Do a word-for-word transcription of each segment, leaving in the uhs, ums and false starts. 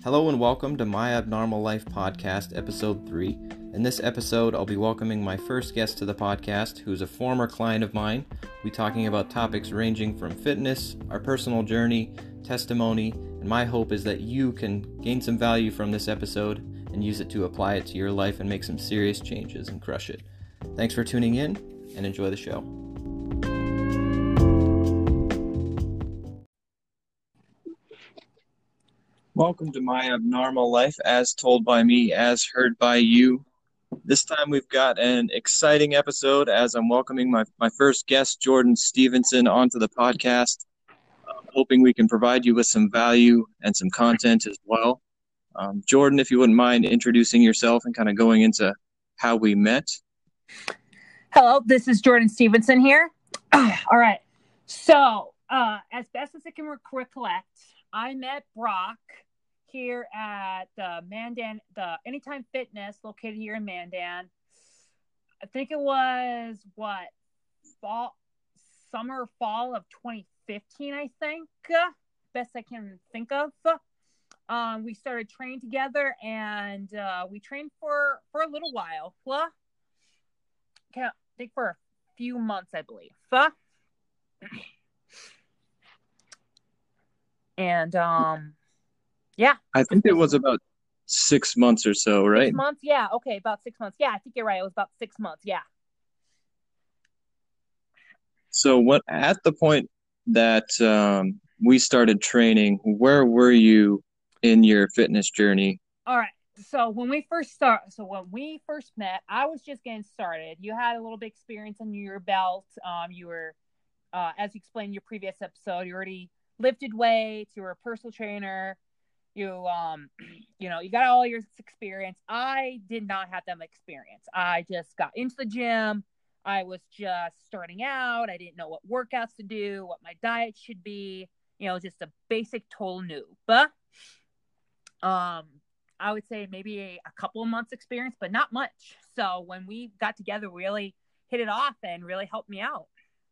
Hello and welcome to My Abnormal Life Podcast, Episode three. In this episode, I'll be welcoming my first guest to the podcast, who's a former client of mine. We'll be talking about topics ranging from fitness, our personal journey, testimony, and my hope is that you can gain some value from this episode and use it to apply it to your life and make some serious changes and crush it. Thanks for tuning in and enjoy the show. Welcome to My Abnormal Life, as told by me, as heard by you. This time we've got an exciting episode as I'm welcoming my, my first guest, Jordan Stevenson, onto the podcast. I'm hoping we can provide you with some value and some content as well. Um, Jordan, if you wouldn't mind introducing yourself and kind of going into how we met. Hello, this is Jordan Stevenson here. All right. So, uh, as best as I can recollect, I met Brock here at the Mandan, the Anytime Fitness located here in Mandan. I think it was what fall, summer, fall of twenty fifteen. I think best I can think of. Um, we started training together, and uh, we trained for for a little while. Well, I think for a few months, I believe. And um, yeah, I think it was about six months or so, right? Six months, yeah. Okay, about six months. Yeah, I think you're right. It was about six months. Yeah. So, what at the point that um, we started training, where were you in your fitness journey? All right. So when we first start, so when we first met, I was just getting started. You had a little bit of experience under your belt. Um, you were, uh, as you explained in your previous episode, you already lifted weights. You were a personal trainer. You, um, you know, you got all your experience. I did not have that experience. I just got into the gym. I was just starting out. I didn't know what workouts to do, what my diet should be. You know, just a basic total noob. But, um. I would say maybe a, a couple of months experience, but not much. So when we got together, we really hit it off and really helped me out.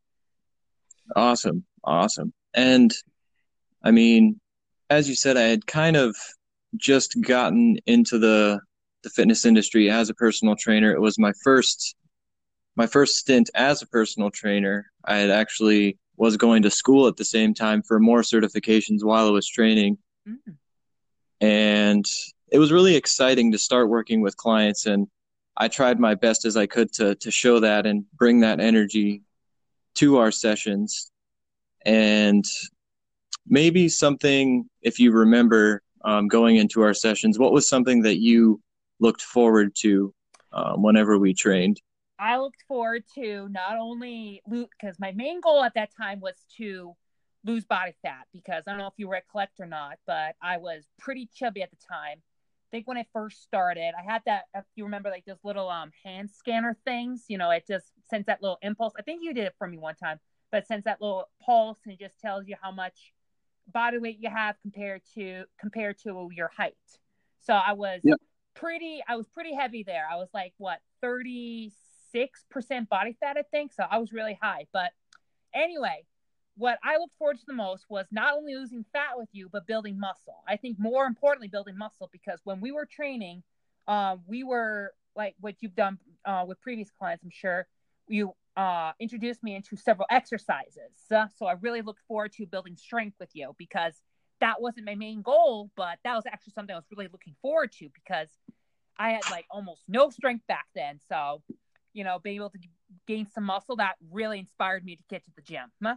Awesome. Awesome. And I mean, as you said, I had kind of just gotten into the, the fitness industry as a personal trainer. It was my first, my first stint as a personal trainer. I had actually was going to school at the same time for more certifications while I was training. Mm. And it was really exciting to start working with clients, and I tried my best as I could to to show that and bring that energy to our sessions. And maybe something, if you remember um, going into our sessions, what was something that you looked forward to um, whenever we trained? I looked forward to not only lose, because my main goal at that time was to lose body fat, because I don't know if you recollect or not, but I was pretty chubby at the time. I think when I first started, I had that, if you remember, like those little um hand scanner things, you know, it just sends that little impulse. I think you did it for me one time, but it sends that little pulse and it just tells you how much body weight you have compared to compared to your height. So I was yep. pretty, I was pretty heavy there. I was like, what, thirty-six percent body fat, I think. So I was really high. But anyway, what I looked forward to the most was not only losing fat with you, but building muscle. I think more importantly, building muscle, because when we were training, um, we were like what you've done uh, with previous clients, I'm sure, you uh, introduced me into several exercises. Uh, so I really looked forward to building strength with you, because that wasn't my main goal, but that was actually something I was really looking forward to, because I had like almost no strength back then. So, you know, being able to gain some muscle, that really inspired me to get to the gym. Huh?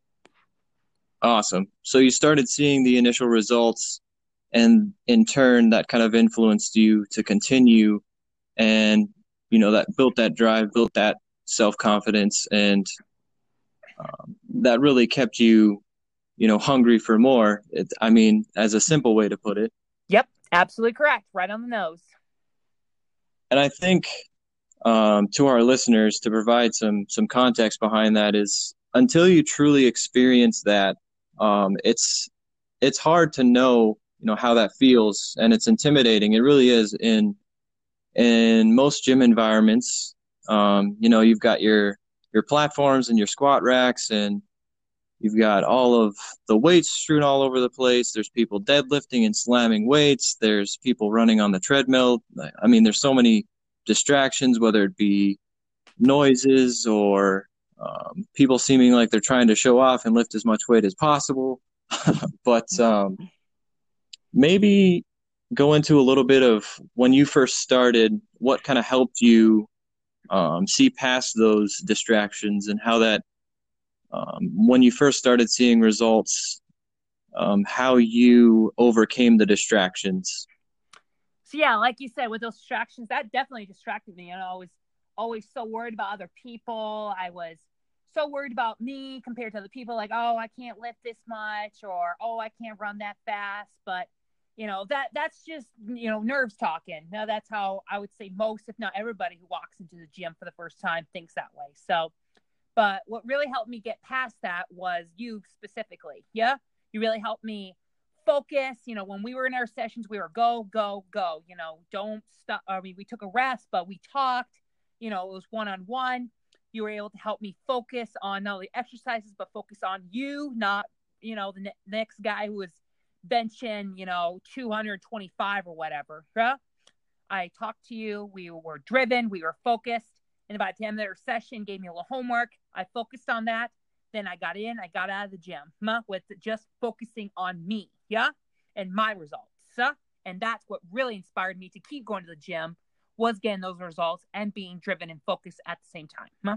Awesome. So you started seeing the initial results, and in turn, that kind of influenced you to continue, and, you know, that built that drive, built that self-confidence, and um, that really kept you, you know, hungry for more. It, I mean, as a simple way to put it. Yep, absolutely correct. Right on the nose. And I think um, to our listeners, to provide some some context behind that, is until you truly experience that, Um, it's it's hard to know, you know, how that feels, and it's intimidating. It really is. In in most gym environments, um, you know, you've got your your platforms and your squat racks, and You've got all of the weights strewn all over the place. There's people deadlifting and slamming weights. There's people running on the treadmill. I mean, there's so many distractions, whether it be noises or um, people seeming like they're trying to show off and lift as much weight as possible. But um, maybe go into a little bit of when you first started, what kind of helped you um, see past those distractions and how that um, when you first started seeing results, um, how you overcame the distractions. So yeah, like you said, with those distractions, that definitely distracted me. You know, I was always so worried about other people. I was so worried about me compared to other people, like, oh, I can't lift this much, or oh, I can't run that fast. But you know, that that's just, you know, nerves talking. Now that's how I would say most, if not everybody who walks into the gym for the first time thinks that way. So but what really helped me get past that was you specifically. Yeah. You really helped me focus. You know, when we were in our sessions, we were go, go, go. You know, don't stop. I mean, we took a rest, but we talked. You know, it was one on one. You were able to help me focus on not only exercises, but focus on you, not, you know, the ne- next guy who was benching, you know, two hundred twenty-five or whatever. Yeah? I talked to you. We were driven. We were focused. And by the end of their session, gave me a little homework. I focused on that. Then I got in, I got out of the gym huh, with just focusing on me, yeah, and my results. Huh? And that's what really inspired me to keep going to the gym, was getting those results and being driven and focused at the same time. Huh?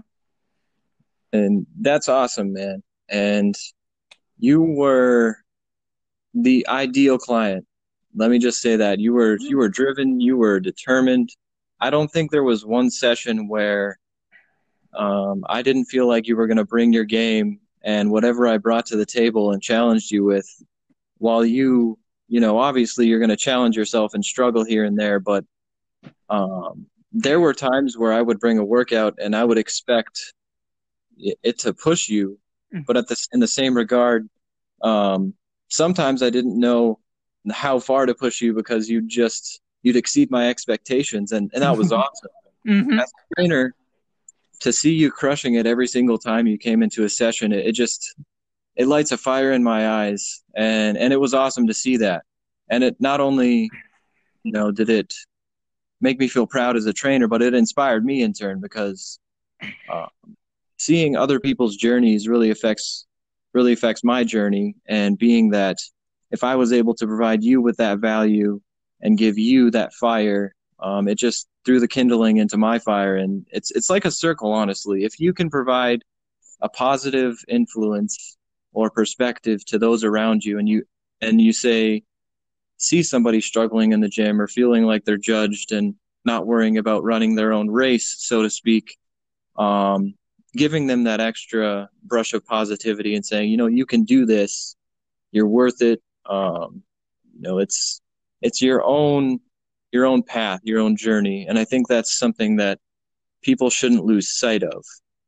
And that's awesome, man. And you were the ideal client. Let me just say that you were you were driven, you were determined. I don't think there was one session where um, I didn't feel like you were going to bring your game and whatever I brought to the table and challenged you with, while you, you know, obviously you're going to challenge yourself and struggle here and there, but um, there were times where I would bring a workout and I would expect it, it to push you, but at this in the same regard, um, sometimes I didn't know how far to push you because you just you'd exceed my expectations, and, and that was awesome. Mm-hmm. As a trainer, to see you crushing it every single time you came into a session, it, it just it lights a fire in my eyes, and and it was awesome to see that. And it not only, you know, did it make me feel proud as a trainer, but it inspired me in turn because uh, seeing other people's journeys really affects really affects my journey. And being that if I was able to provide you with that value and give you that fire, um, it just threw the kindling into my fire. And it's it's like a circle, honestly. If you can provide a positive influence or perspective to those around you, and you and you say see somebody struggling in the gym or feeling like they're judged and not worrying about running their own race, so to speak, um, giving them that extra brush of positivity and saying, you know, you can do this, you're worth it. Um, you know, it's it's your own your own path, your own journey, and I think that's something that people shouldn't lose sight of.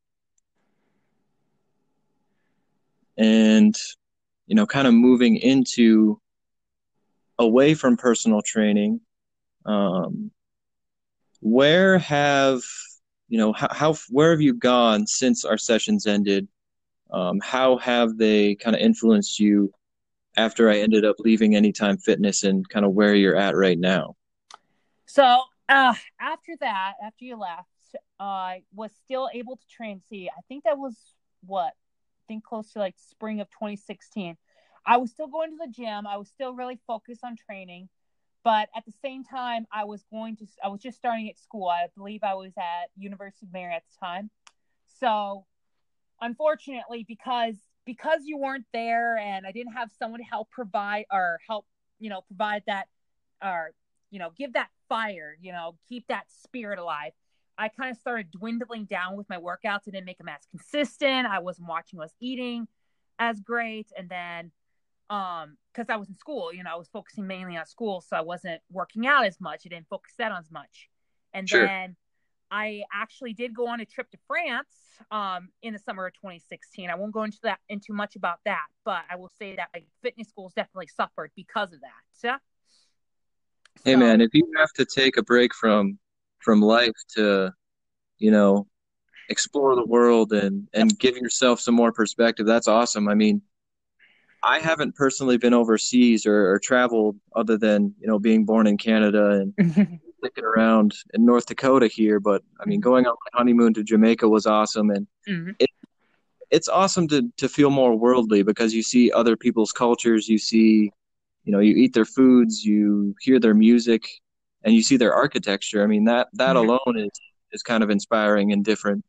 And you know, kind of moving into away from personal training, um, where have you know how, how where have you gone since our sessions ended? Um, how have they kind of influenced you after I ended up leaving Anytime Fitness, and kind of where you're at right now? So uh, after that, after you left, I was still able to train. See, I think that was what I think close to like spring of twenty sixteen. I was still going to the gym. I was still really focused on training. But at the same time, I was going to, I was just starting at school. I believe I was at University of Mary at the time. So unfortunately, because, because you weren't there and I didn't have someone to help provide or help, you know, provide that or, you know, give that fire, you know, keep that spirit alive, I kind of started dwindling down with my workouts. I didn't make them as consistent. I wasn't watching what I was eating as great. And then, um, because I was in school, you know, I was focusing mainly on school, so I wasn't working out as much. I didn't focus that on as much. And Sure. then I actually did go on a trip to France um, in the summer of twenty sixteen. I won't go into that into much about that, but I will say that my fitness goals definitely suffered because of that. So, Hey man, if you have to take a break from from life to, you know, explore the world and and give yourself some more perspective. That's awesome. I mean, I haven't personally been overseas or, or traveled other than, you know, being born in Canada and sticking around in North Dakota here. But I mean, going on my honeymoon to Jamaica was awesome. And Mm-hmm. it, it's awesome to, to feel more worldly because you see other people's cultures. You see, you know, you eat their foods, you hear their music, and you see their architecture. I mean, that, that Mm-hmm. alone is, is kind of inspiring and different.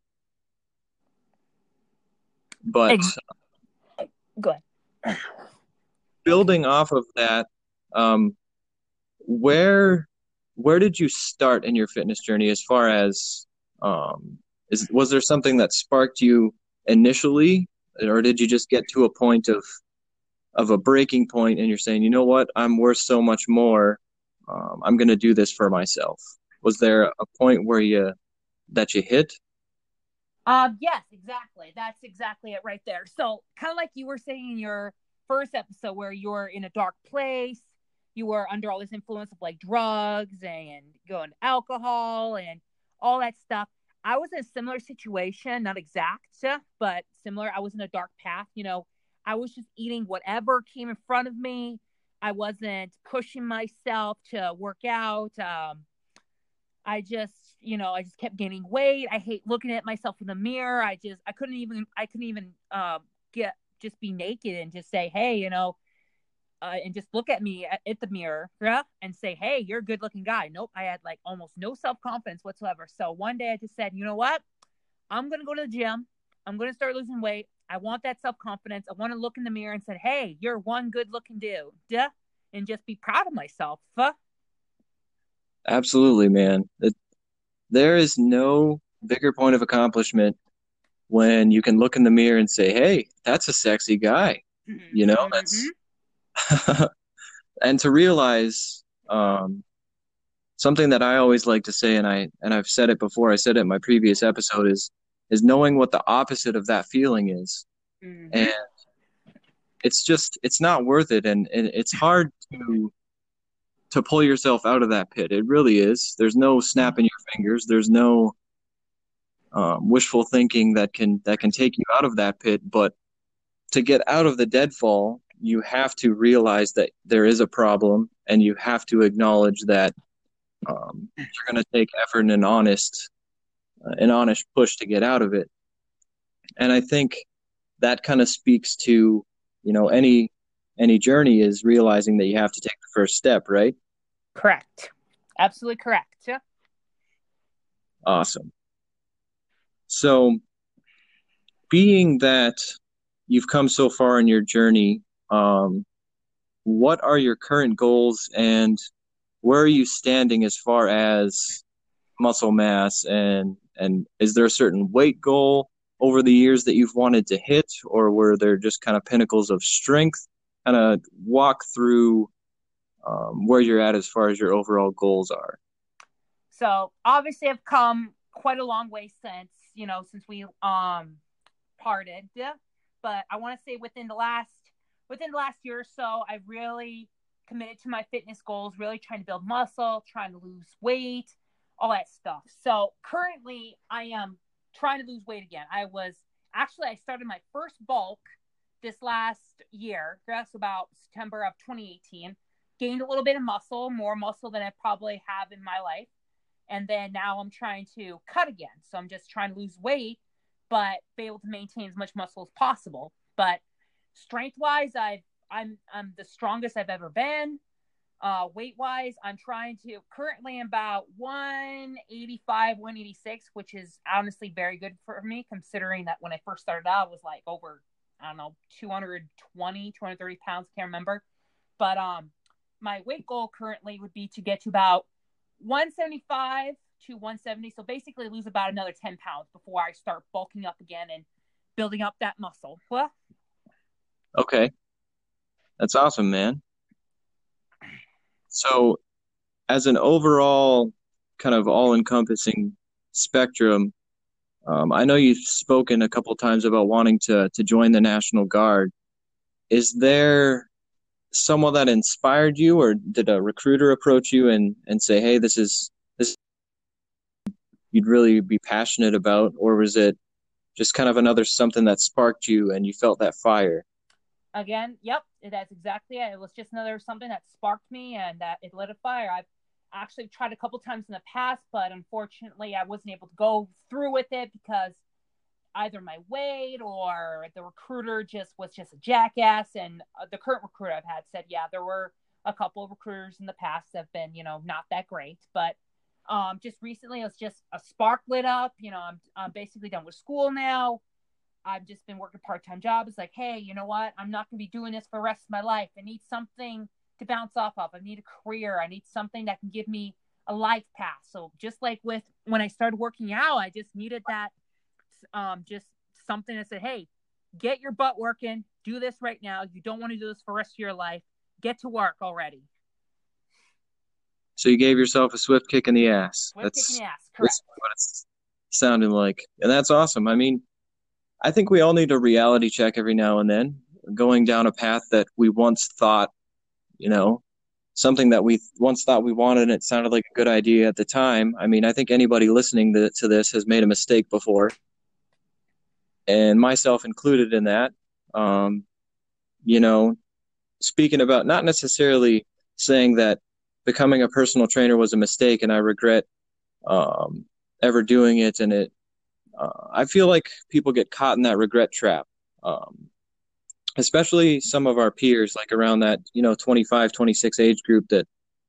But Ex- Go ahead. building off of that, um, where where did you start in your fitness journey as far as um is was there something that sparked you initially, or did you just get to a point of of a breaking point and you're saying, you know what, I'm worth so much more, um, I'm going to do this for myself? Was there a point where you that you hit? Um, yes, exactly. That's exactly it right there. So, kind of like you were saying in your first episode, where you were in a dark place, you were under all this influence of like drugs and going to alcohol and all that stuff. I was in a similar situation, not exact, but similar. I was in a dark path. You know, I was just eating whatever came in front of me. I wasn't pushing myself to work out. Um, I just, you know, I just kept gaining weight. I hate looking at myself in the mirror. I just, I couldn't even, I couldn't even um, get, just be naked and just say, hey, you know, uh, and just look at me at, at the mirror, yeah, and say, hey, you're a good looking guy. Nope. I had like almost no self confidence whatsoever. So one day I just said, you know what? I'm going to go to the gym. I'm going to start losing weight. I want that self confidence. I want to look in the mirror and said, hey, you're one good looking dude. Duh. And just be proud of myself. Huh? Absolutely, man. It, there is no bigger point of accomplishment when you can look in the mirror and say, hey, that's a sexy guy. You know, Mm-hmm. that's and to realize, um, something that I always like to say, and I and I've said it before, I said it in my previous episode, is is knowing what the opposite of that feeling is. Mm-hmm. And it's just it's not worth it, and, and it's hard to to pull yourself out of that pit. It really is. There's no snapping your fingers. There's no um, wishful thinking that can that can take you out of that pit. But to get out of the deadfall, you have to realize that there is a problem, and you have to acknowledge that um, you're going to take effort and an honest uh, an honest push to get out of it. And I think that kind of speaks to, you know, any any journey is realizing that you have to take the first step, right? Correct. Absolutely correct. Awesome. So, being that you've come so far in your journey, um, what are your current goals and where are you standing as far as muscle mass, and and is there a certain weight goal over the years that you've wanted to hit, or were there just kind of pinnacles of strength? Kind of walk through um, where you're at as far as your overall goals are. So obviously I've come quite a long way since, you know, since we um parted. Yeah. But I want to say within the last within the last year or so, I've really committed to my fitness goals, really trying to build muscle, trying to lose weight, all that stuff. So currently I am trying to lose weight again. I was actually I started my first bulk this last year, that's about September of twenty eighteen. Gained a little bit of muscle, more muscle than I probably have in my life. And then now I'm trying to cut again. So I'm just trying to lose weight, but be able to maintain as much muscle as possible. But strength wise, I've I'm I'm the strongest I've ever been. Uh, weight wise, I'm trying to currently about one eighty-five, one eighty-six, which is honestly very good for me, considering that when I first started out, I was like over, I don't know, two twenty, two thirty pounds, can't remember. But um, my weight goal currently would be to get to about one seventy-five to one seventy. So basically lose about another ten pounds before I start bulking up again and building up that muscle. Well, Okay, that's awesome, man. So, as an overall kind of all-encompassing spectrum, um, I know you've spoken a couple times about wanting to to join the National Guard. Is there someone that inspired you, or did a recruiter approach you and and say, "Hey, this is this"? you'd really be passionate about, or was it just kind of another something that sparked you and you felt that fire? Again, yep, that's exactly it. It was just another something that sparked me and that it lit a fire. I've actually tried a couple times in the past, but unfortunately, I wasn't able to go through with it because either my weight or the recruiter just was just a jackass. And the current recruiter I've had said, yeah, there were a couple of recruiters in the past that have been, you know, not that great, but um, just recently it was just a spark lit up. You know, I'm, I'm basically done with school now. I've just been working part-time job. It's like, hey, you know what? I'm not going to be doing this for the rest of my life. I need something to bounce off of. I need a career. I need something that can give me a life path. So just like with when I started working out, I just needed that, um, just something that said, hey, get your butt working. Do this right now. You don't want to do this for the rest of your life. Get to work already. So you gave yourself a swift kick in the ass. Swift That's kick in the ass. Correct. what it's sounding like. And that's awesome. I mean, I think we all need a reality check every now and then, going down a path that we once thought, you know, something that we once thought we wanted and it sounded like a good idea at the time. I mean, I think anybody listening to, to this has made a mistake before, and myself included in that. Um, you know, speaking about not necessarily saying that becoming a personal trainer was a mistake and I regret um, ever doing it, and it Uh, I feel like people get caught in that regret trap, um, especially some of our peers, like around that, you know, twenty-five, twenty-six age group that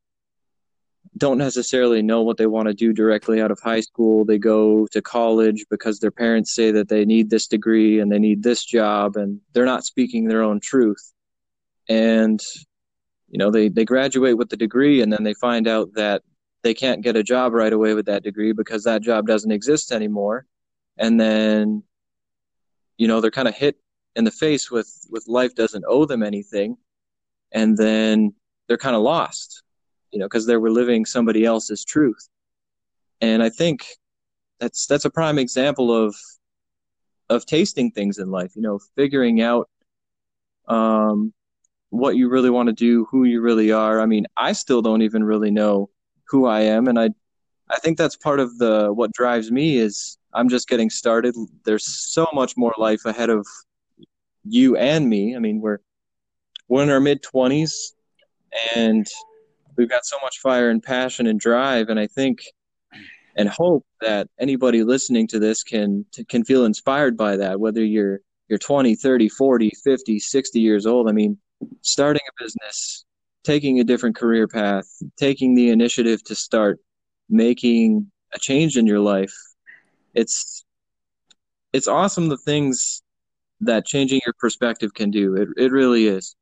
don't necessarily know what they want to do directly out of high school. They go to college because their parents say that they need this degree and they need this job, and they're not speaking their own truth. And, you know, they, they graduate with the degree and then they find out that they can't get a job right away with that degree because that job doesn't exist anymore. And then, you know, they're kind of hit in the face with, with life doesn't owe them anything. And then they're kind of lost, you know, because they were living somebody else's truth. And I think that's, that's a prime example of, of tasting things in life, you know, figuring out, um, what you really want to do, who you really are. I mean, I still don't even really know who I am. And I, I think that's part of the, what drives me is I'm just getting started. There's so much more life ahead of you and me. I mean, we're, we're in our mid twenties and we've got so much fire and passion and drive. And I think and hope that anybody listening to this can, can feel inspired by that, whether you're, you're twenty, thirty, forty, fifty, sixty years old. I mean, starting a business, taking a different career path, taking the initiative to start making a change in your life. It's, it's awesome the things that changing your perspective can do. It, it really is.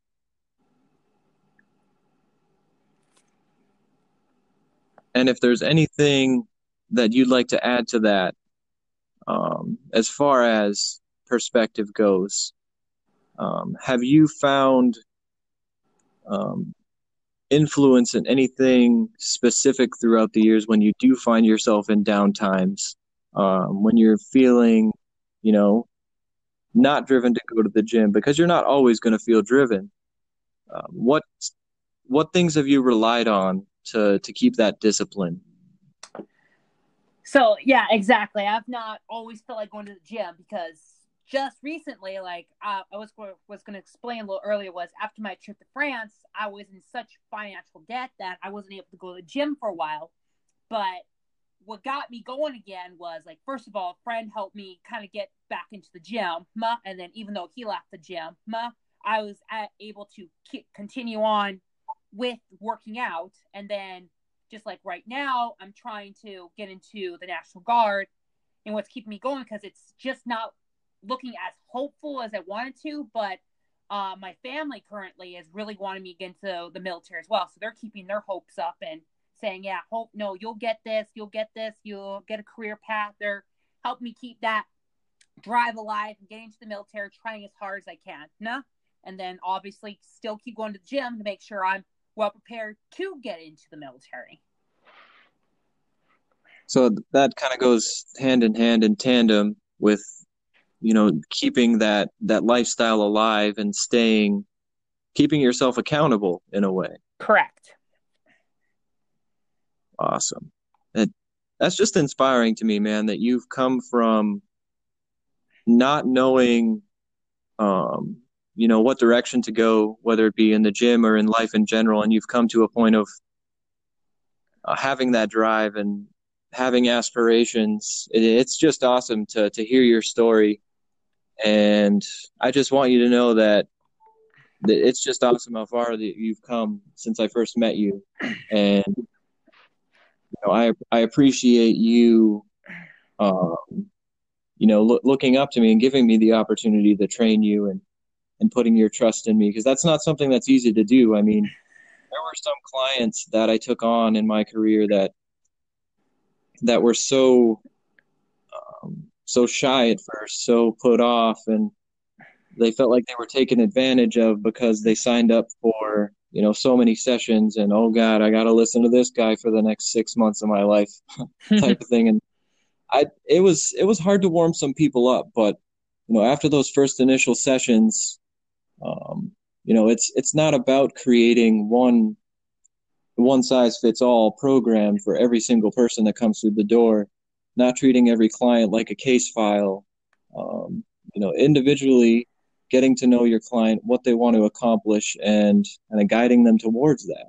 And if there's anything that you'd like to add to that, um, as far as perspective goes, um, have you found um, influence in anything specific throughout the years when you do find yourself in down times, um, when you're feeling, you know, not driven to go to the gym, because you're not always going to feel driven? Uh, what what things have you relied on to to keep that discipline? So yeah, exactly. I've not always felt like going to the gym because just recently, like uh, I was was going to explain a little earlier, was after my trip to France, I was in such financial debt that I wasn't able to go to the gym for a while. But what got me going again was, like, first of all, a friend helped me kind of get back into the gym, and then even though he left the gym, I was able to continue on with working out. And then just like right now, I'm trying to get into the National Guard, and what's keeping me going, because it's just not looking as hopeful as I wanted to, but uh, my family currently is really wanting me to get into the military as well. So they're keeping their hopes up and saying, yeah, hope, no, you'll get this, you'll get this, you'll get a career path. They're helping me keep that drive alive and getting into the military, trying as hard as I can. No? And then obviously still keep going to the gym to make sure I'm well prepared to get into the military. So that kind of goes hand in hand in tandem with, you know, keeping that, that lifestyle alive and staying, keeping yourself accountable in a way. Correct. Awesome. It, that's just inspiring to me, man, that you've come from not knowing, um, you know, what direction to go, whether it be in the gym or in life in general, and you've come to a point of uh, having that drive and having aspirations. It, it's just awesome to to hear your story, and I just want you to know that, that it's just awesome how far that you've come since I first met you, and you know, I I appreciate you. Um, you know, lo- looking up to me and giving me the opportunity to train you and, and putting your trust in me, because that's not something that's easy to do. I mean, there were some clients that I took on in my career that that were so um, so shy at first, so put off, and they felt like they were taken advantage of because they signed up for, you know, so many sessions, and oh God, I got to listen to this guy for the next six months of my life, type of thing. And I it was it was hard to warm some people up, but you know, after those first initial sessions, um, you know, it's it's not about creating one one size fits all program for every single person that comes through the door, not treating every client like a case file. Um, you know, individually getting to know your client, what they want to accomplish, and kind of guiding them towards that.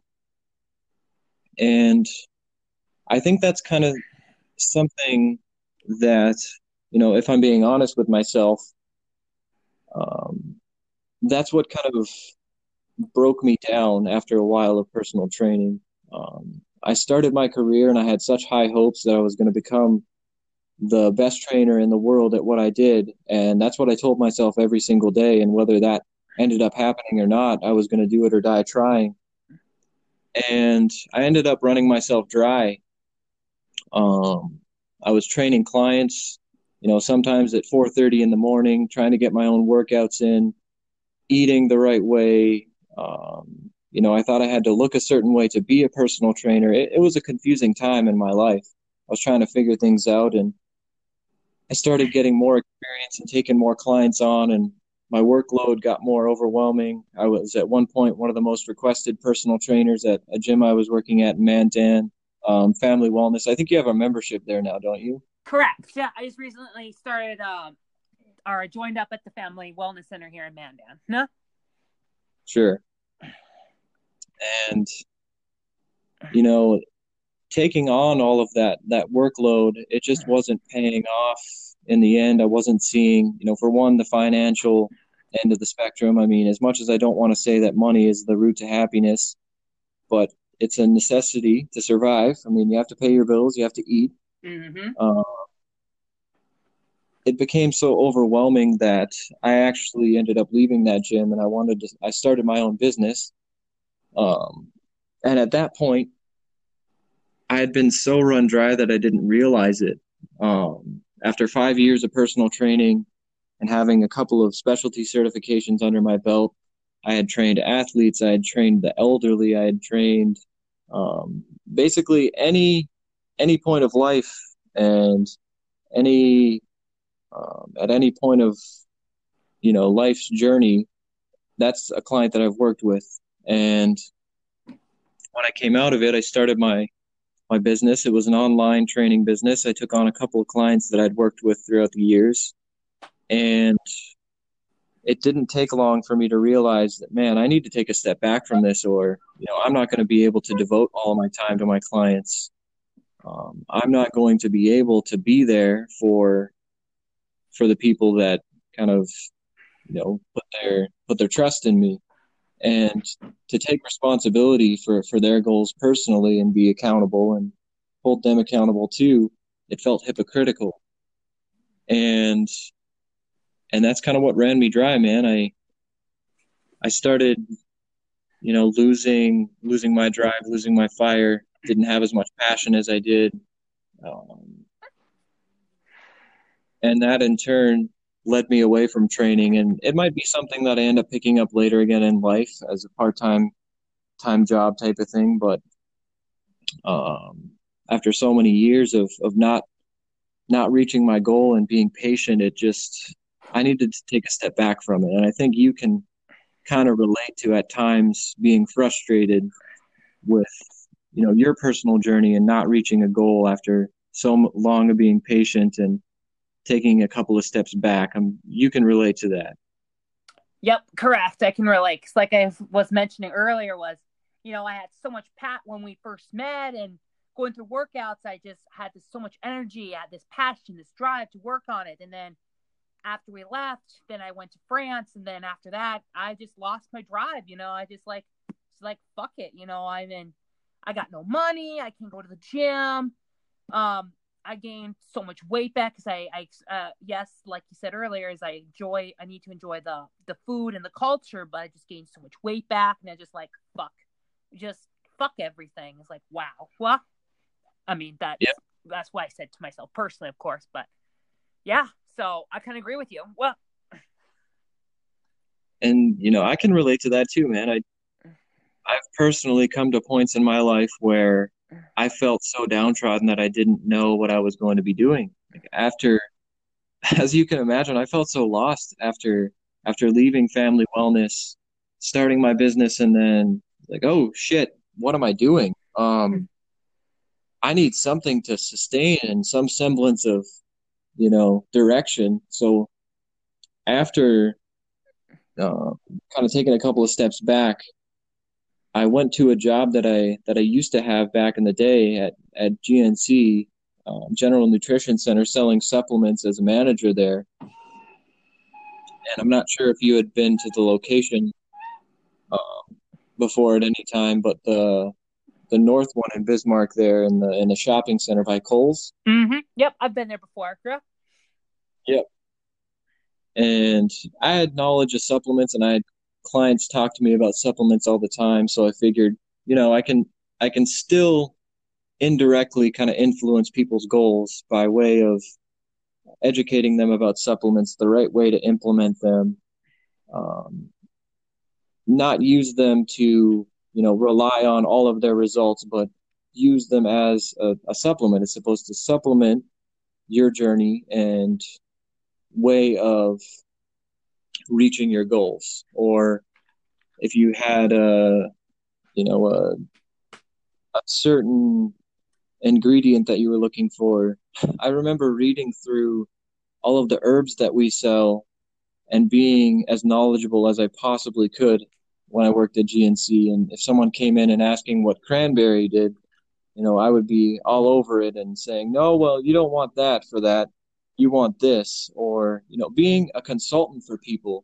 And I think that's kind of something that, you know, if I'm being honest with myself, um, that's what kind of broke me down after a while of personal training. Um, I started my career and I had such high hopes that I was going to become the best trainer in the world at what I did. And that's what I told myself every single day. And whether that ended up happening or not, I was going to do it or die trying. And I ended up running myself dry. Um, I was training clients, you know, sometimes at four thirty in the morning, trying to get my own workouts in, eating the right way. Um, you know, I thought I had to look a certain way to be a personal trainer. It, it was a confusing time in my life. I was trying to figure things out, and I started getting more experience and taking more clients on, and my workload got more overwhelming. I was at one point one of the most requested personal trainers at a gym I was working at in Mandan, um, Family Wellness. I think you have a membership there now, don't you? Correct. Yeah, I just recently started um, or joined up at the Family Wellness Center here in Mandan. No? Sure. And, you know, taking on all of that that workload, it just wasn't paying off in the end. I wasn't seeing, you know, for one, the financial end of the spectrum. I mean, as much as I don't want to say that money is the root to happiness, but it's a necessity to survive. I mean, you have to pay your bills, you have to eat. Mm-hmm. Uh, it became so overwhelming that I actually ended up leaving that gym, and I wanted to. I started my own business. Um, and at that point, I had been so run dry that I didn't realize it. Um, after five years of personal training and having a couple of specialty certifications under my belt, I had trained athletes, I had trained the elderly, I had trained um, basically any any point of life and any um, at any point of you know life's journey. That's a client that I've worked with, and when I came out of it, I started my my business. It was an online training business. I took on a couple of clients that I'd worked with throughout the years. And it didn't take long for me to realize that, man, I need to take a step back from this, or, you know, I'm not going to be able to devote all my time to my clients. Um, I'm not going to be able to be there for, for the people that kind of, you know, put their, put their trust in me, and to take responsibility for, for their goals personally and be accountable and hold them accountable too. It felt hypocritical. And, and that's kind of what ran me dry, man. I, I started, you know, losing, losing my drive, losing my fire, didn't have as much passion as I did. Um, and that in turn led me away from training. And it might be something that I end up picking up later again in life as a part-time time job type of thing. But um, after so many years of, of not not reaching my goal and being patient, it just I needed to take a step back from it. And I think you can kind of relate to at times being frustrated with you know your personal journey and not reaching a goal after so long of being patient and taking a couple of steps back. Um, you can relate to that. Yep, correct. I can relate. 'Cause like I was mentioning earlier, was you know I had so much pat when we first met, and going through workouts, I just had this so much energy, I had this passion, this drive to work on it, and then after we left, then I went to France, and then after that, I just lost my drive. You know, I just like, just like fuck it. You know, I'm in, I got no money, I can't go to the gym. Um, I gained so much weight back because I, I, uh, yes, like you said earlier, is I enjoy, I need to enjoy the the food and the culture, but I just gained so much weight back, and I just like fuck, just fuck everything. It's like wow, what? I mean that's Yeah. that's what I said to myself personally, of course, but yeah. So I kind of agree with you. Well, And, you know, I can relate to that too, man. I, I've personally come to points in my life where I felt so downtrodden that I didn't know what I was going to be doing. Like after, as you can imagine, I felt so lost after after leaving family wellness, starting my business, and then like, oh shit, what am I doing? Um, I need something to sustain and some semblance of, you know, direction. So after uh, kind of taking a couple of steps back, I went to a job that I that I used to have back in the day at at G N C, uh, General Nutrition Center, selling supplements as a manager there. And I'm not sure if you had been to the location uh, before at any time, but the the north one in Bismarck there in the in the shopping center by Kohl's. mm-hmm. Yep, I've been there before. Yeah. Yep. And I had knowledge of supplements, and I had clients talk to me about supplements all the time. So I figured, you know, I can I can still indirectly kind of influence people's goals by way of educating them about supplements, the right way to implement them, um, not use them to, you know, rely on all of their results, but use them as a, a supplement. It's supposed to supplement your journey and way of reaching your goals. Or if you had a, you know, a, a certain ingredient that you were looking for. I remember reading through all of the herbs that we sell and being as knowledgeable as I possibly could when I worked at G N C. And if someone came in and asking what cranberry did, you know, I would be all over it and saying, no, well, you don't want that for that. You want this. Or, you know, being a consultant for people.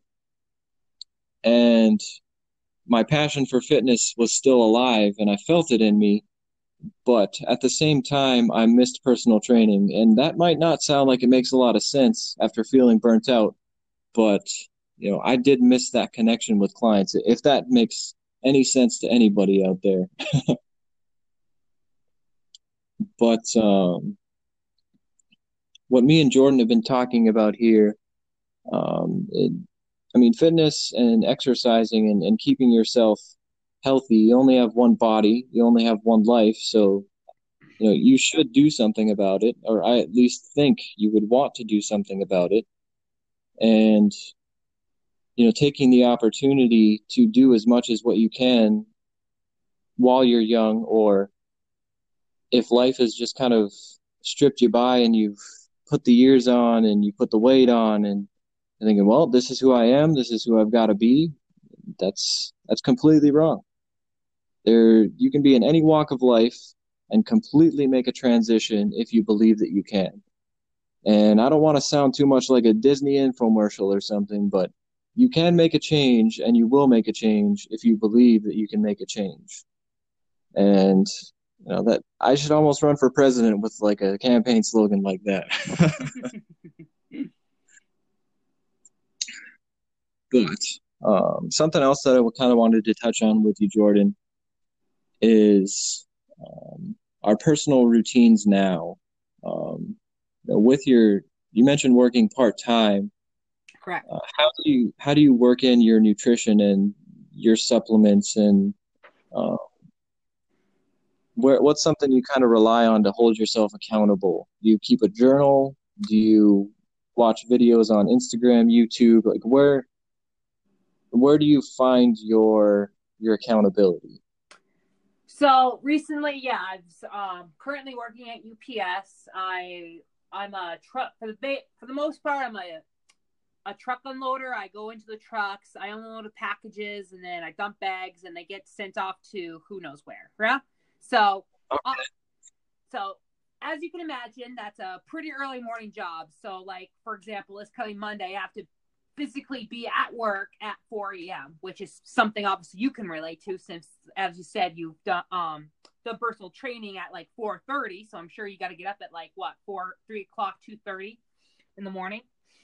And my passion for fitness was still alive and I felt it in me. But at the same time, I missed personal training. And that might not sound like it makes a lot of sense after feeling burnt out. But, you know, I did miss that connection with clients, if that makes any sense to anybody out there. But um, what me and Jordan have been talking about here, um, it, I mean, fitness and exercising and, and keeping yourself healthy, you only have one body, you only have one life. So, you know, you should do something about it, or I at least think you would want to do something about it. And, you know, taking the opportunity to do as much as what you can while you're young, or if life has just kind of stripped you by and you've put the years on and you put the weight on and you're thinking, well, this is who I am, this is who I've got to be. That's that's completely wrong. There, you can be in any walk of life and completely make a transition if you believe that you can. And I don't want to sound too much like a Disney infomercial or something, but you can make a change and you will make a change if you believe that you can make a change. And you know that I should almost run for president with like a campaign slogan like that. But um, something else that I kind of wanted to touch on with you, Jordan, is um, our personal routines now. Um, you know, with your, you mentioned working part time. Correct. Uh, how do you how do you work in your nutrition and your supplements and uh, where what's something you kind of rely on to hold yourself accountable? Do you keep a journal? Do you watch videos on Instagram, YouTube? Like where where do you find your your accountability? So recently, yeah, I'm um, currently working at U P S. I I'm a truck for the for the most part. I'm a a truck unloader. I go into the trucks, I unload the packages, and then I dump bags, and they get sent off to who knows where. Yeah. So, Okay. uh, so as you can imagine, that's a pretty early morning job. So, like for example, this coming Monday, I have to physically be at work at four a.m., which is something obviously you can relate to, since, as you said, you've done um the personal training at like four thirty. So I'm sure you got to get up at like what four, three o'clock, two thirty in the morning.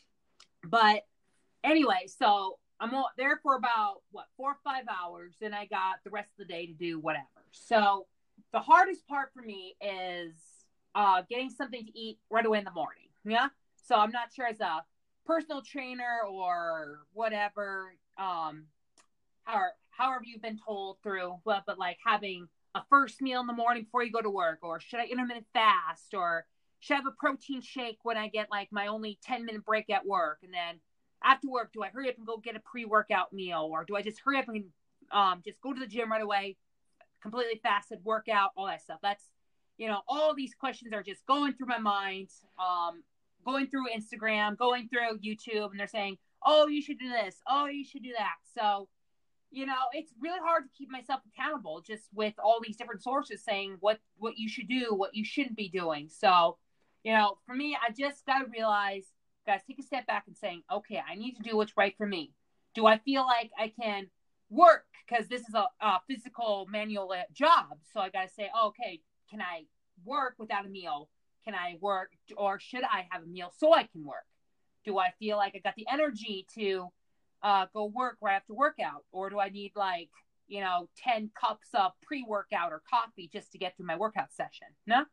But anyway, so I'm there for about what four or five hours, and I got the rest of the day to do whatever. So the hardest part for me is uh, getting something to eat right away in the morning. Yeah. So I'm not sure, as a personal trainer or whatever, um, or however you've been told through, well, but like having a first meal in the morning before you go to work, or should I intermittent fast, or should I have a protein shake when I get like my only ten minute break at work? And then after work, do I hurry up and go get a pre-workout meal, or do I just hurry up and um, just go to the gym right away, completely fasted, workout, all that stuff? That's, you know, all these questions are just going through my mind, um, going through Instagram, going through YouTube, and they're saying, oh, you should do this. Oh, you should do that. So, you know, it's really hard to keep myself accountable just with all these different sources saying what, what you should do, what you shouldn't be doing. So, you know, for me, I just got to realize, guys, take a step back and saying, okay, I need to do what's right for me. Do I feel like I can work? Because this is a, a physical manual job. So I got to say, oh, okay, can I work without a meal? Can I work, or should I have a meal so I can work? Do I feel like I got the energy to uh, go work right after workout? Or do I need like, you know, ten cups of pre-workout or coffee just to get through my workout session? No?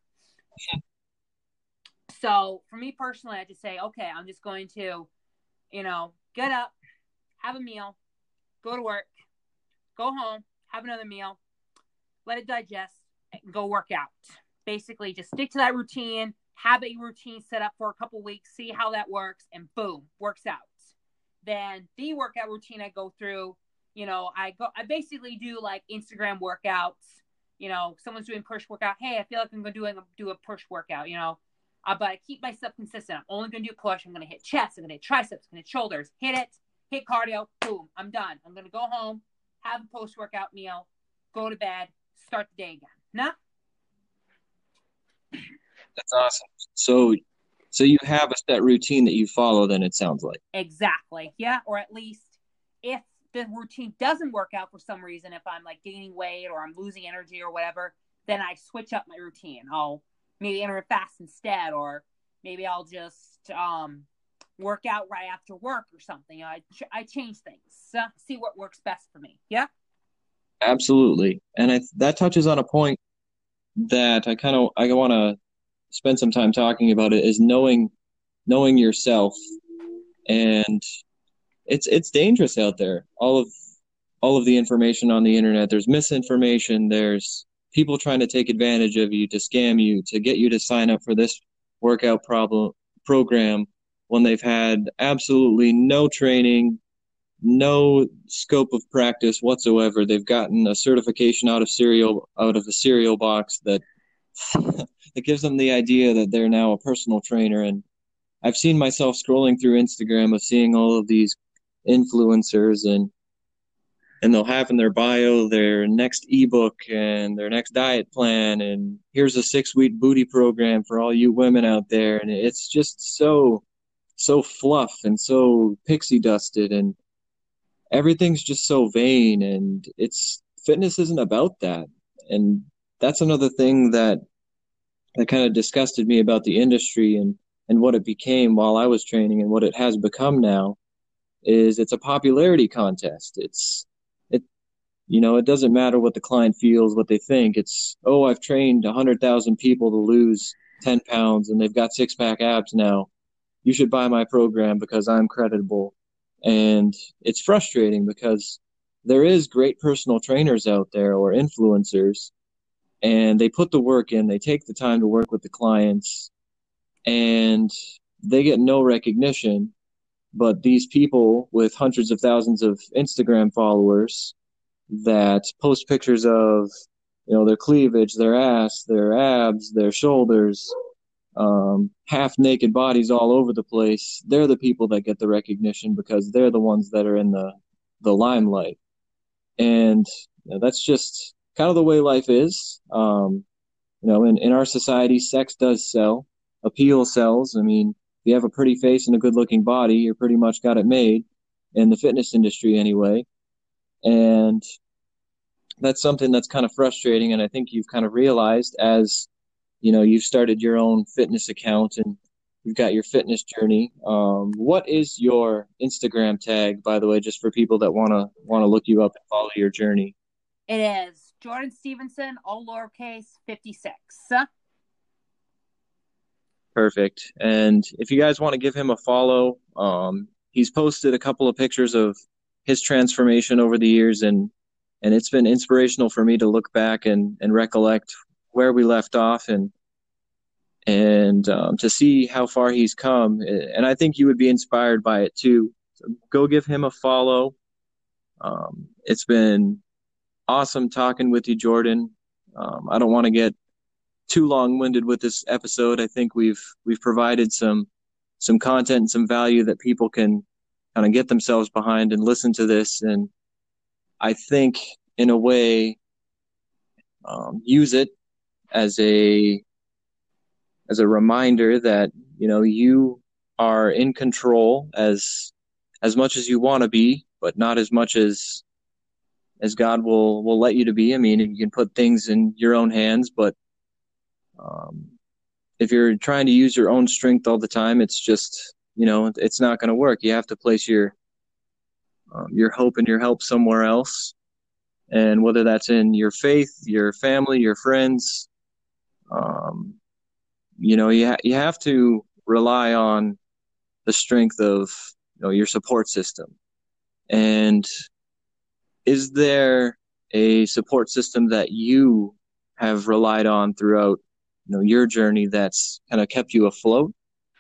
So for me personally, I just say, okay, I'm just going to, you know, get up, have a meal, go to work, go home, have another meal, let it digest, and go work out. Basically, just stick to that routine, have a routine set up for a couple weeks, see how that works, and boom, works out. Then the workout routine I go through, you know, I go, I basically do like Instagram workouts. You know, someone's doing push workout. Hey, I feel like I'm going to do a, do a push workout, you know. Uh, but I keep myself consistent. I'm only going to do push. I'm going to hit chest. I'm going to hit triceps. I'm going to hit shoulders. Hit it. Hit cardio. Boom. I'm done. I'm going to go home, have a post-workout meal, go to bed, start the day again. Nah? That's awesome. So, so you have a set routine that you follow, then, it sounds like. Exactly. Yeah. Or at least if the routine doesn't work out for some reason, if I'm like gaining weight or I'm losing energy or whatever, then I switch up my routine. I'll maybe intermittent fast instead, or maybe I'll just um, work out right after work or something. You know, I, I change things, uh, see what works best for me. Yeah. Absolutely. And I, that touches on a point that I kind of, I want to spend some time talking about it, is knowing, knowing yourself. And it's, it's dangerous out there. All of, all of the information on the internet, there's misinformation. There's people trying to take advantage of you, to scam you, to get you to sign up for this workout problem program when they've had absolutely no training, no scope of practice whatsoever. They've gotten a certification out of cereal out of a cereal box that that gives them the idea that they're now a personal trainer. And I've seen myself scrolling through Instagram of seeing all of these influencers, and and they'll have in their bio their next ebook and their next diet plan, and here's a six-week booty program for all you women out there. And it's just so, so fluff and so pixie dusted, and everything's just so vain. And it's fitness isn't about that. And that's another thing that that kind of disgusted me about the industry and, and what it became while I was training and what it has become now, is it's a popularity contest. It's You know, it doesn't matter what the client feels, what they think. It's, oh, I've trained one hundred thousand people to lose ten pounds and they've got six-pack abs now. You should buy my program because I'm credible. And it's frustrating because there is great personal trainers out there, or influencers, and they put the work in. They take the time to work with the clients, and they get no recognition. But these people with hundreds of thousands of Instagram followers that post pictures of you know, their cleavage, their ass, their abs, their shoulders, um, half naked bodies all over the place. They're the people that get the recognition because they're the ones that are in the, the limelight. And you know, that's just kind of the way life is. Um, you know, in, in our society, sex does sell, appeal sells. I mean, if you have a pretty face and a good looking body, you're pretty much got it made in the fitness industry anyway. And that's something that's kind of frustrating. And I think you've kind of realized as, you know, you've started your own fitness account and you've got your fitness journey. Um, what is your Instagram tag, by the way, just for people that want to want to look you up and follow your journey? It is Jordan Stevenson, all lowercase, fifty-six. Perfect. And if you guys want to give him a follow, um, he's posted a couple of pictures of his transformation over the years, and and it's been inspirational for me to look back and, and recollect where we left off and and um, to see how far he's come. And I think you would be inspired by it too. So go give him a follow. Um, it's been awesome talking with you, Jordan. Um, I don't want to get too long-winded with this episode. I think we've we've provided some some content and some value that people can kind of get themselves behind and listen to this. And I think, in a way, um, use it as a as a reminder that, you know, you are in control as as much as you want to be, but not as much as as God will will let you to be. I mean, you can put things in your own hands, but um, if you're trying to use your own strength all the time, it's just, you know, it's not going to work. You have to place your um, your hope and your help somewhere else, and whether that's in your faith, your family, your friends, um, you know, you ha- you have to rely on the strength of, you know, your support system. And is there a support system that you have relied on throughout, you know, your journey that's kind of kept you afloat?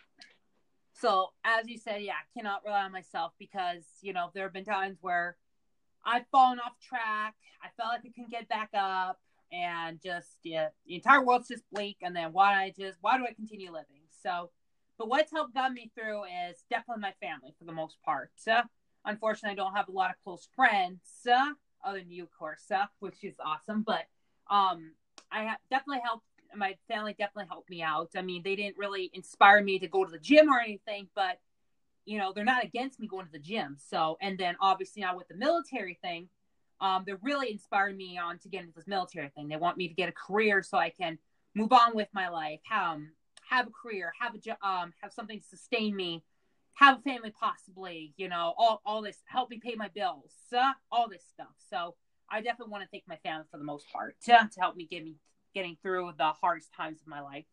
So, as you said, yeah, I cannot rely on myself because, you know, there have been times where I've fallen off track. I felt like I couldn't get back up, and just, yeah, the entire world's just bleak. And then why I just, why do I continue living? So, but what's helped guide me through is definitely my family for the most part. Uh, unfortunately, I don't have a lot of close friends, uh, other than you, of course, uh, which is awesome. But um, I have definitely helped. My family definitely helped me out. I mean, they didn't really inspire me to go to the gym or anything, but, you know, they're not against me going to the gym. So, and then obviously now with the military thing, um, they're really inspiring me on to get into this military thing. They want me to get a career so I can move on with my life, um, have a career, have a job, um, have something to sustain me, have a family possibly, you know, all, all this, help me pay my bills, uh, all this stuff. So I definitely want to thank my family for the most part to, to help me get me getting through the hardest times of my life.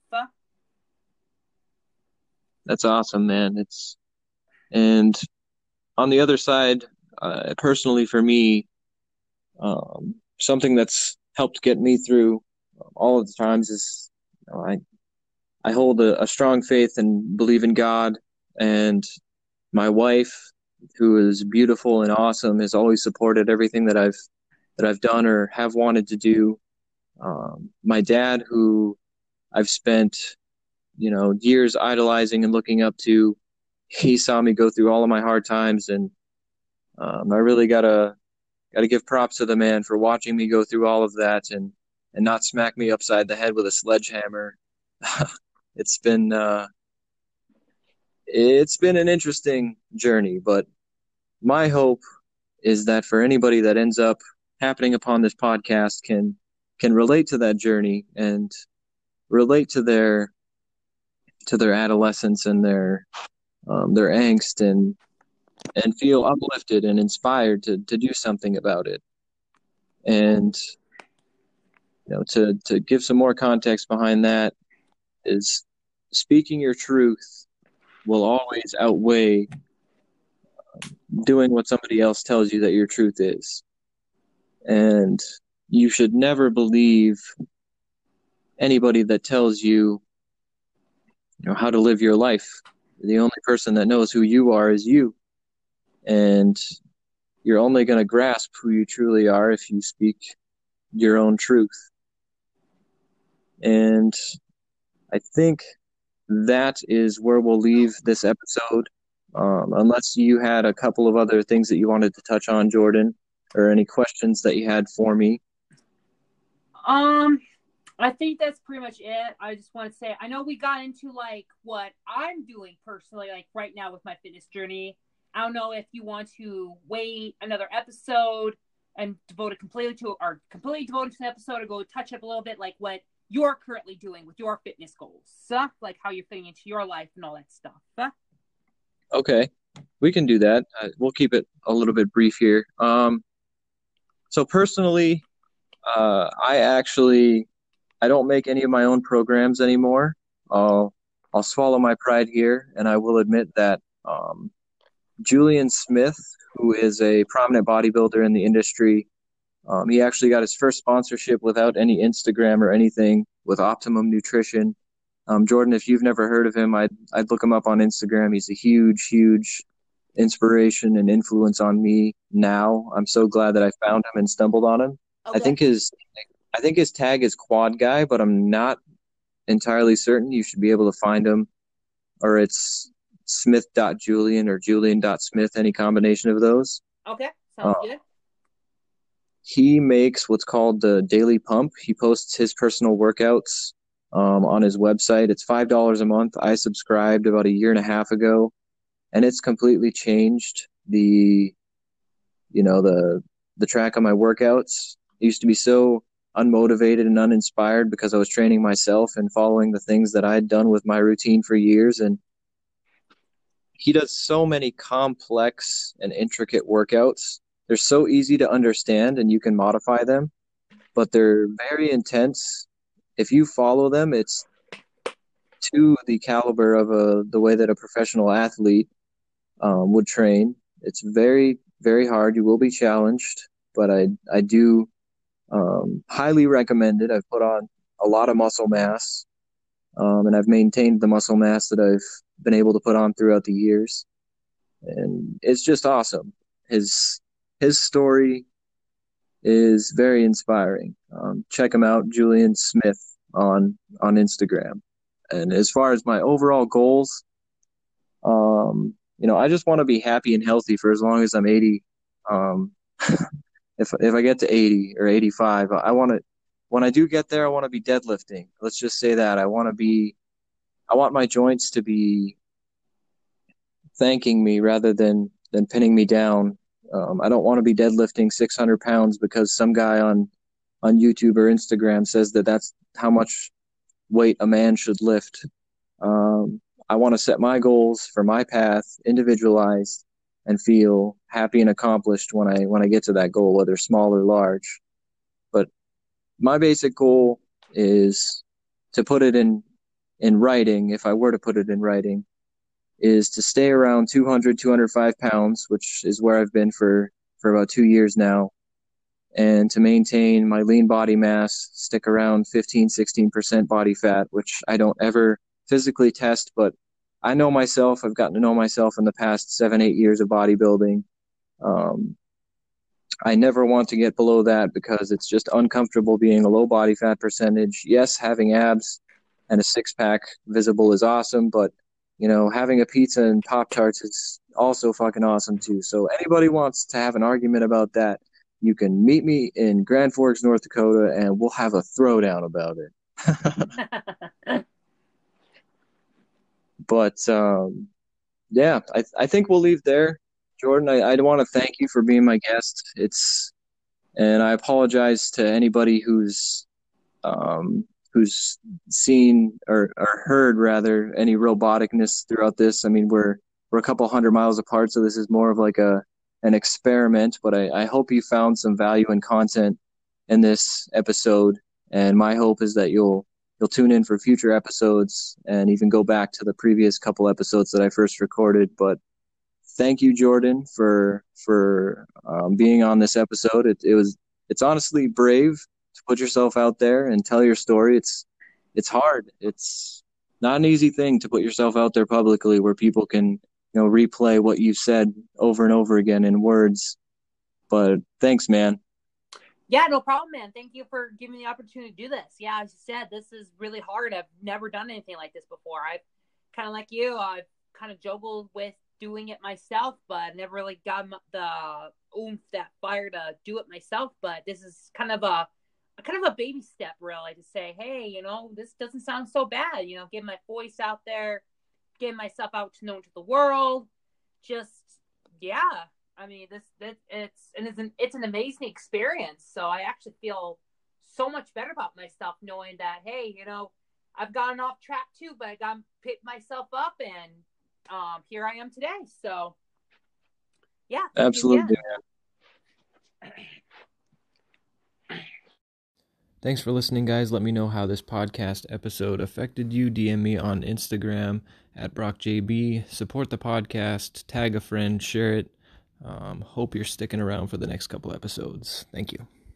That's awesome, man. It's, and on the other side, uh, personally for me, um, something that's helped get me through all of the times is, you know, I, I hold a, a strong faith and believe in God, and my wife, who is beautiful and awesome, has always supported everything that I've, that I've done or have wanted to do. Um, my dad, who I've spent, you know, years idolizing and looking up to, he saw me go through all of my hard times, and um, I really gotta gotta give props to the man for watching me go through all of that and and not smack me upside the head with a sledgehammer. It's been uh, it's been an interesting journey, but my hope is that for anybody that ends up happening upon this podcast can can relate to that journey and relate to their to their adolescence and their um, their angst and and feel uplifted and inspired to to do something about it. And you know, to to give some more context behind that is speaking your truth will always outweigh doing what somebody else tells you that your truth is. And you should never believe anybody that tells you, you know, how to live your life. The only person that knows who you are is you. And you're only going to grasp who you truly are if you speak your own truth. And I think that is where we'll leave this episode. Um, unless you had a couple of other things that you wanted to touch on, Jordan, or any questions that you had for me. Um, I think that's pretty much it. I just want to say, I know we got into like what I'm doing personally, like right now with my fitness journey. I don't know if you want to wait another episode and devote it completely to, or completely devoted to an episode, or go touch up a little bit, like what you're currently doing with your fitness goals, uh, like how you're fitting into your life and all that stuff. Uh, Okay, we can do that. Uh, we'll keep it a little bit brief here. Um, so personally, uh, I actually I don't make any of my own programs anymore. I'll I'll swallow my pride here, and I will admit that um, Julian Smith, who is a prominent bodybuilder in the industry, um, he actually got his first sponsorship without any Instagram or anything with Optimum Nutrition. Um, Jordan, if you've never heard of him, I'd I'd look him up on Instagram. He's a huge, huge inspiration and influence on me now. I'm so glad that I found him and stumbled on him. I okay. think his I think his tag is Quad Guy, but I'm not entirely certain. You should be able to find him, or it's Smith.Julian or Julian.Smith, any combination of those. Okay. Uh, Sounds good. he makes what's called the Daily Pump. He posts his personal workouts um, on his website. It's five dollars a month. I subscribed about a year and a half ago, and it's completely changed the, you know, the the track of my workouts. I used to be so unmotivated and uninspired because I was training myself and following the things that I had done with my routine for years. And he does so many complex and intricate workouts. They're so easy to understand and you can modify them, but they're very intense. If you follow them, it's to the caliber of a the way that a professional athlete um, would train. It's very, very hard. You will be challenged, but I I do um, highly recommend it. I've put on a lot of muscle mass, um, and I've maintained the muscle mass that I've been able to put on throughout the years, and it's just awesome. His his story is very inspiring. Um, check him out, Julian Smith on on Instagram. And as far as my overall goals, um, you know, I just want to be happy and healthy for as long as I'm eighty. Um, if if I get to eighty or eighty-five, I want to. When I do get there, I want to be deadlifting. Let's just say that I want to be. I want my joints to be thanking me rather than than pinning me down. Um, I don't want to be deadlifting six hundred pounds because some guy on on YouTube or Instagram says that that's how much weight a man should lift. Um, I want to set my goals for my path, individualized, and feel happy and accomplished when I when I get to that goal, whether small or large. But my basic goal is to put it in in writing. If I were to put it in writing, is to stay around two hundred, two hundred five pounds, which is where I've been for for about two years now, and to maintain my lean body mass, stick around fifteen, sixteen percent body fat, which I don't ever physically test, but I know myself. I've gotten to know myself in the past seven, eight years of bodybuilding. Um, I never want to get below that because it's just uncomfortable being a low body fat percentage. Yes, having abs and a six pack visible is awesome, but you know, having a pizza and Pop Tarts is also fucking awesome too. So anybody wants to have an argument about that, you can meet me in Grand Forks, North Dakota, and we'll have a throwdown about it. But um, yeah, I I think we'll leave there. Jordan, I, I want to thank you for being my guest. It's and I apologize to anybody who's um, who's seen or, or heard rather any roboticness throughout this. I mean, we're we're a couple hundred miles apart, so this is more of like a an experiment. But I, I hope you found some value and content in this episode, and my hope is that you'll you'll tune in for future episodes and even go back to the previous couple episodes that I first recorded. But thank you, Jordan, for for um, being on this episode. It, it was it's honestly brave to put yourself out there and tell your story. It's it's hard. It's not an easy thing to put yourself out there publicly where people can you know replay what you've said over and over again in words. But thanks, man. Yeah, no problem, man. Thank you for giving me the opportunity to do this. Yeah, as you said, this is really hard. I've never done anything like this before. I've kind of like you, I've kind of juggled with doing it myself, but never really got the oomph, that fire to do it myself. But this is kind of a, a kind of a baby step, really, to say, hey, you know, this doesn't sound so bad. You know, getting my voice out there, getting myself out to known to the world. Just, yeah. I mean, this, this it's and it's an it's an amazing experience. So I actually feel so much better about myself knowing that, hey, you know, I've gotten off track too, but I got to pick myself up, and um, here I am today. So, yeah, thank Absolutely. you again. Thanks for listening, guys. Let me know how this podcast episode affected you. D M me on Instagram at BrockJB. Support the podcast. Tag a friend. Share it. Um, hope you're sticking around for the next couple episodes. Thank you.